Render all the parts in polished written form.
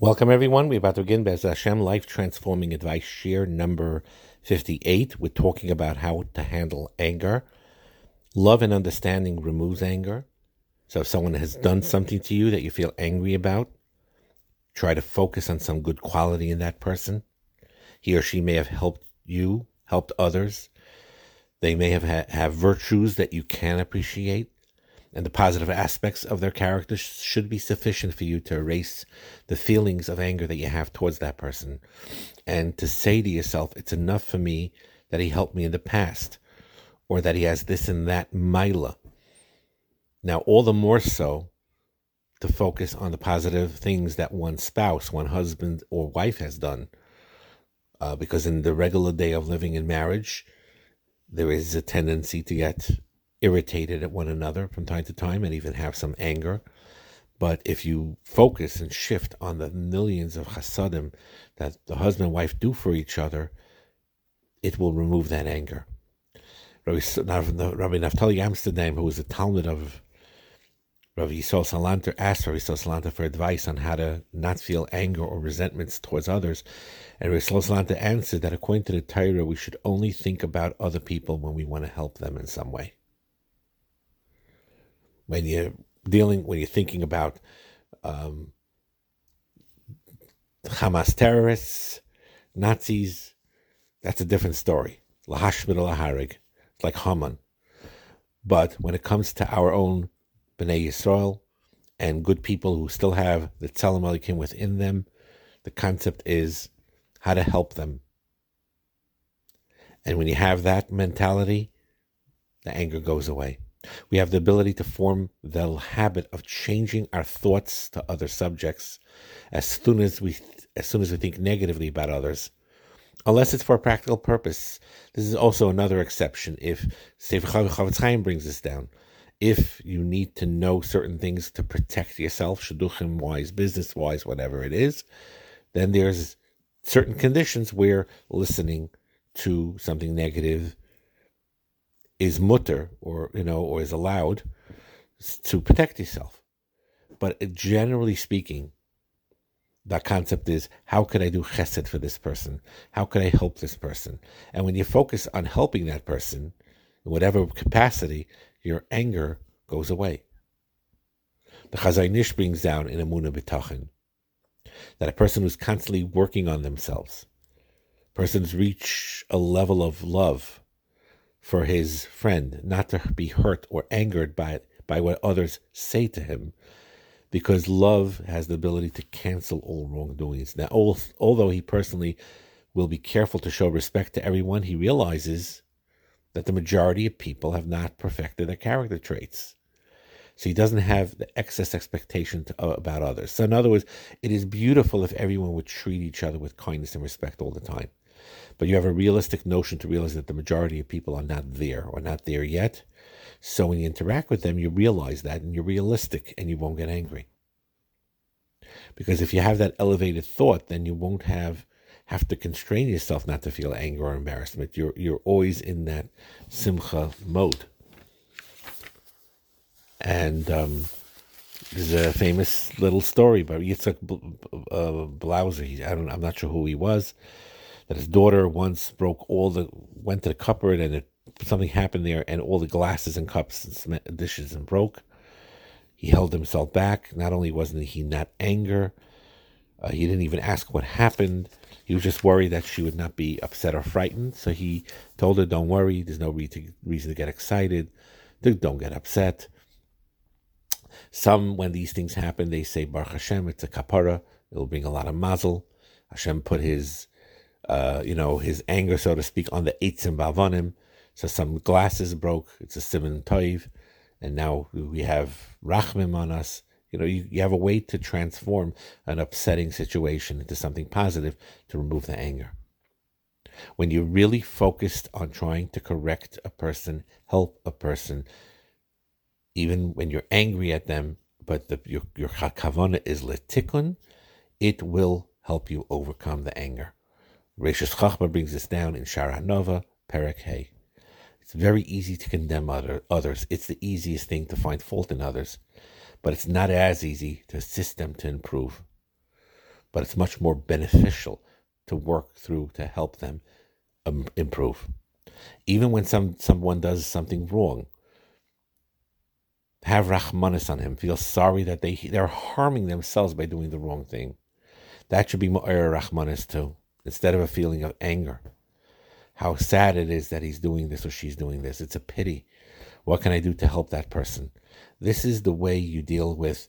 Welcome, everyone. We're about to begin Bez Hashem Life Transforming Advice, share number 58. We're talking about how to handle anger. Love and understanding removes anger. So if someone has done something to you that you feel angry about, try to focus on some good quality in that person. He or she may have helped you, helped others. They may have virtues that you can appreciate. And the positive aspects of their character should be sufficient for you to erase the feelings of anger that you have towards that person. And to say to yourself, it's enough for me that he helped me in the past, or that he has this and that mila. Now, all the more so to focus on the positive things that one spouse, one husband or wife has done. Because in the regular day of living in marriage, there is a tendency to get irritated at one another from time to time and even have some anger. But if you focus and shift on the millions of chasadim that the husband and wife do for each other, it will remove that anger. Rabbi Naftali Amsterdam, who was a Talmud of Rabbi Yisrael Salanter, asked Rabbi Yisrael Salanter for advice on how to not feel anger or resentments towards others. And Rabbi Yisrael Salanter answered that according to the Torah, we should only think about other people when we want to help them in some way. When you're thinking about Hamas terrorists, Nazis, that's a different story. Lahashmid laharig, it's like Haman. But when it comes to our own Bnei Yisrael and good people who still have the Tzelem Elokim within them, the concept is how to help them. And when you have that mentality, the anger goes away. We have the ability to form the habit of changing our thoughts to other subjects as soon as we think negatively about others, unless it's for a practical purpose. This is also another exception. If Sefer Chavetz Chaim brings this down, if you need to know certain things to protect yourself, shidduchim wise, business wise, whatever it is, then there's certain conditions where listening to something negative is mutter, or is allowed to protect yourself. But generally speaking, the concept is, how could I do chesed for this person? How could I help this person? And when you focus on helping that person, in whatever capacity, your anger goes away. The Chazon Ish brings down in Emunah B'Tachin that a person who's constantly working on themselves, persons reach a level of love for his friend, not to be hurt or angered by what others say to him, because love has the ability to cancel all wrongdoings. Now, although he personally will be careful to show respect to everyone, he realizes that the majority of people have not perfected their character traits. So he doesn't have the excess expectation about others. So in other words, it is beautiful if everyone would treat each other with kindness and respect all the time. But you have a realistic notion to realize that the majority of people are not there or not there yet. So when you interact with them, you realize that and you're realistic and you won't get angry. Because if you have that elevated thought, then you won't have to constrain yourself not to feel anger or embarrassment. You're always in that simcha mode. And there's a famous little story about Yitzhak Blauser. I'm not sure who he was. That his daughter once went to the cupboard and something happened there, and all the glasses and cups and dishes and broke. He held himself back. Not only wasn't he not angry, he didn't even ask what happened. He was just worried that she would not be upset or frightened. So he told her, "Don't worry. There's no reason to get excited. Don't get upset." Some, when these things happen, they say, Baruch Hashem, it's a kapara. It'll bring a lot of mazel. Hashem put his anger, so to speak, on the eitzim ba'avonim. So some glasses broke. It's a siman toiv. And now we have rachmim on us. You have a way to transform an upsetting situation into something positive to remove the anger. When you're really focused on trying to correct a person, help a person, even when you're angry at them, but your kavanah is letikun, it will help you overcome the anger. Reishis Chachma brings this down in Shara Nova, Perek Hey. It's very easy to condemn others. It's the easiest thing to find fault in others, but it's not as easy to assist them to improve. but it's much more beneficial to work through to help them improve. Even when someone does something wrong, have rachmanis on him. Feel sorry that they're harming themselves by doing the wrong thing. That should be ma'ir rachmanis too, instead of a feeling of anger. How sad it is that he's doing this or she's doing this. It's a pity. What can I do to help that person? This is the way you deal with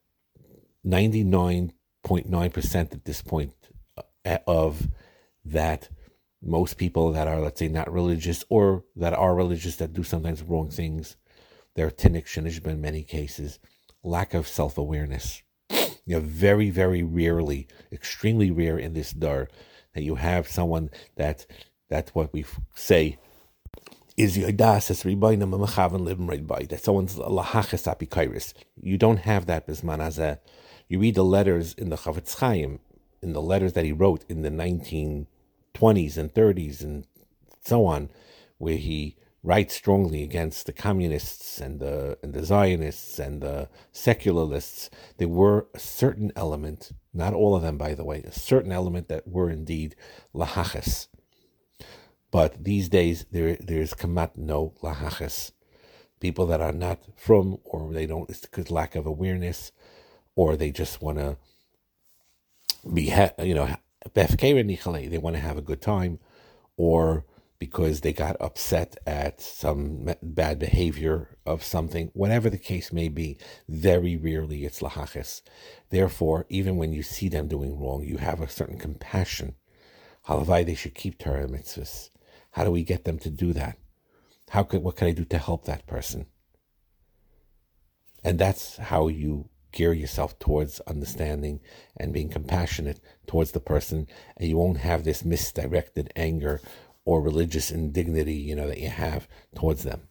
99.9% at this point of that. Most people that are, let's say, not religious or that are religious that do sometimes wrong things, they're tinnik shenishba in many cases, lack of self-awareness. You know, very, very rarely, extremely rare in this dar, that you have someone that's what we say is yodas es ribayna mamachavan livim right by, that someone's lahachas apikairis. You don't have that bisman hazeh. You read the letters in the Chavetz Chaim, in the letters that he wrote in the 1920s and 30s and so on, where he writes strongly against the communists and the Zionists and the secularists. There were a certain element, not all of them by the way, a certain element that were indeed lahaches. But these days there's kamat no lahaches. People that are not from, or they don't, it's because lack of awareness, or they just want to be, they want to have a good time, or because they got upset at some bad behavior of something, whatever the case may be. Very rarely it's lahaches. Therefore, even when you see them doing wrong, you have a certain compassion. Halavai, they should keep Torah mitzvahs. How do we get them to do that? What can I do to help that person? And that's how you gear yourself towards understanding and being compassionate towards the person, and you won't have this misdirected anger or religious indignity, that you have towards them.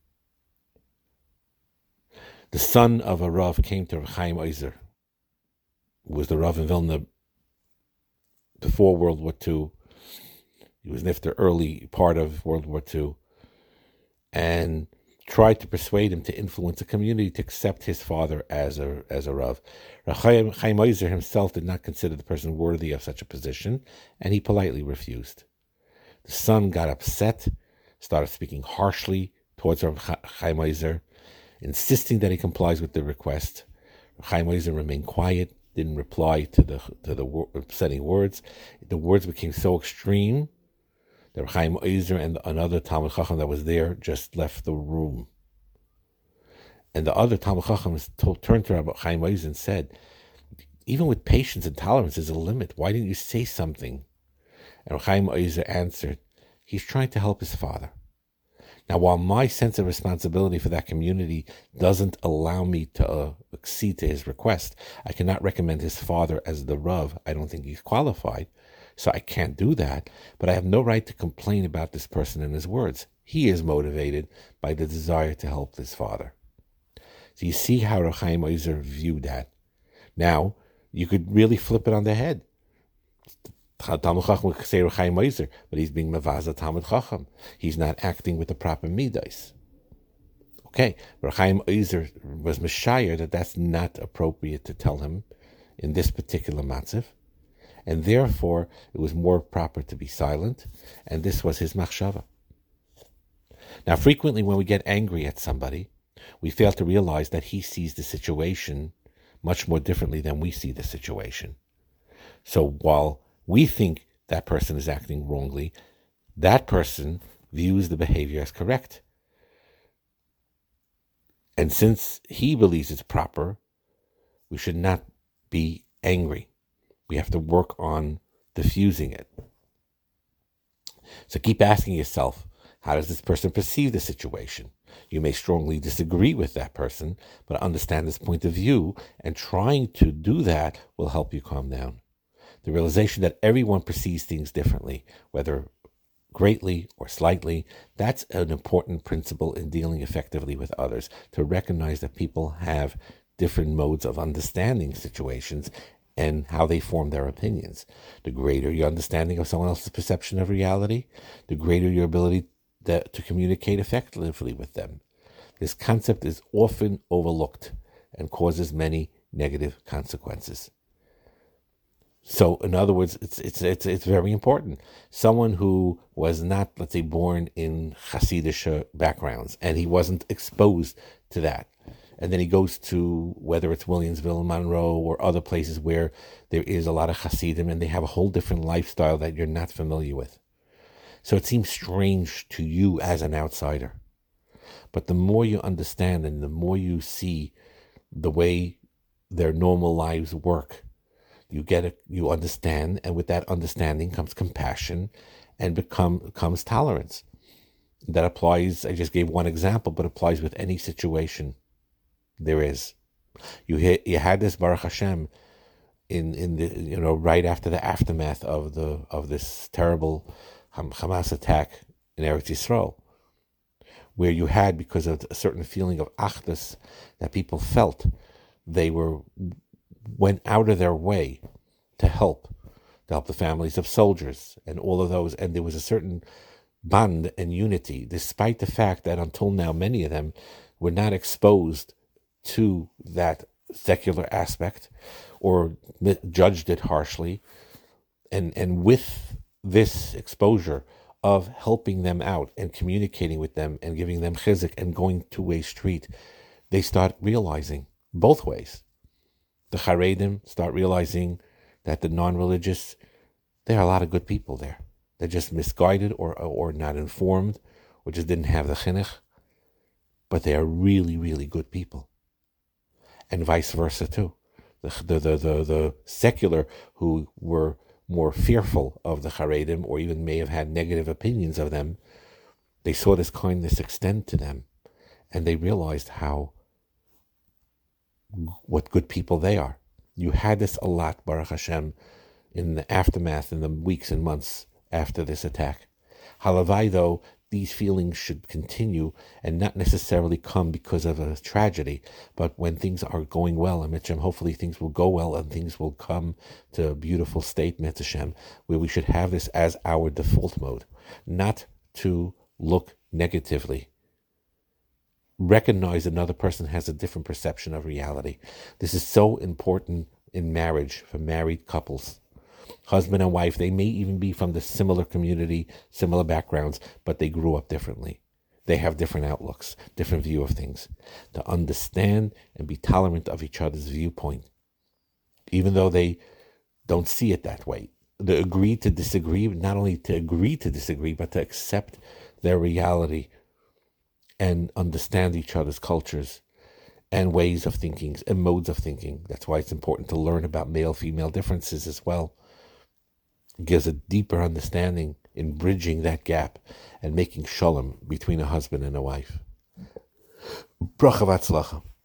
The son of a Rav came to Chaim Ozer, who was the Rav in Vilna before World War II. He was nifter early part of World War II, and tried to persuade him to influence the community to accept his father as a Rav. Chaim Ozer himself did not consider the person worthy of such a position, and he politely refused. The son got upset, started speaking harshly towards Rav Chaim Ozer, insisting that he complies with the request. Chaim Ozer remained quiet, didn't reply to the upsetting words. The words became so extreme that Chaim Ozer and another Talmud Chacham that was there just left the room. And the other Talmud Chacham turned to Rabbi Chaim Ozer and said, even with patience and tolerance, there's a limit. Why didn't you say something? And Chaim Ozer answered, he's trying to help his father. Now, while my sense of responsibility for that community doesn't allow me to accede to his request, I cannot recommend his father as the Rav. I don't think he's qualified, so I can't do that. But I have no right to complain about this person and his words. He is motivated by the desire to help his father. So you see how Rav Chaim Ozer viewed that. Now, you could really flip it on the head. Talmud Chacham would say Rav Chaim Ozer, but he's being Mavaza Talmud Chacham. He's not acting with the proper midas. Okay, Rav Chaim Ozer was Meshayir that that's not appropriate to tell him in this particular matzav, and therefore it was more proper to be silent, and this was his machshava. Now, frequently when we get angry at somebody, we fail to realize that he sees the situation much more differently than we see the situation. So while we think that person is acting wrongly, that person views the behavior as correct. And since he believes it's proper, we should not be angry. We have to work on diffusing it. So keep asking yourself, how does this person perceive the situation? You may strongly disagree with that person, but understand his point of view, and trying to do that will help you calm down. The realization that everyone perceives things differently, whether greatly or slightly, that's an important principle in dealing effectively with others, to recognize that people have different modes of understanding situations and how they form their opinions. The greater your understanding of someone else's perception of reality, the greater your ability to communicate effectively with them. This concept is often overlooked and causes many negative consequences. So, in other words, it's very important. Someone who was not, let's say, born in Hasidic backgrounds, and he wasn't exposed to that, and then he goes to whether it's Williamsville, Monroe, or other places where there is a lot of Hasidim, and they have a whole different lifestyle that you're not familiar with. So it seems strange to you as an outsider. But the more you understand and the more you see the way their normal lives work, you understand, and with that understanding comes compassion and comes tolerance. That applies, I just gave one example, but applies with any situation there is. You had this Baruch Hashem in the right after the aftermath of this terrible Hamas attack in Eretz Yisrael, where you had, because of a certain feeling of achdus that people felt, they went out of their way to help the families of soldiers and all of those, and there was a certain bond and unity, despite the fact that until now many of them were not exposed to that secular aspect or judged it harshly, and with this exposure of helping them out and communicating with them and giving them chizuk and going two-way street, they start realizing both ways. The Haredim start realizing that the non-religious, there are a lot of good people there. They're just misguided or not informed, or just didn't have the chinuch, but they are really, really good people. And vice versa too. The secular, who were more fearful of the Haredim, or even may have had negative opinions of them, they saw this kindness extend to them, and they realized what good people they are. You had this a lot, Baruch Hashem, in the aftermath, in the weeks and months after this attack. Halavai, though, these feelings should continue and not necessarily come because of a tragedy, but when things are going well, and Mitzvah, hopefully things will go well and things will come to a beautiful state, Mitzvah, where we should have this as our default mode, not to look negatively. Recognize another person has a different perception of reality. This is so important in marriage for married couples. Husband and wife, they may even be from the similar community, similar backgrounds, but they grew up differently. They have different outlooks, different view of things. To understand and be tolerant of each other's viewpoint, even though they don't see it that way. To agree to disagree, not only to agree to disagree, but to accept their reality and understand each other's cultures and ways of thinking and modes of thinking. That's why it's important to learn about male-female differences as well. It gives a deeper understanding in bridging that gap and making shalom between a husband and a wife. Bracha v'atzlacha.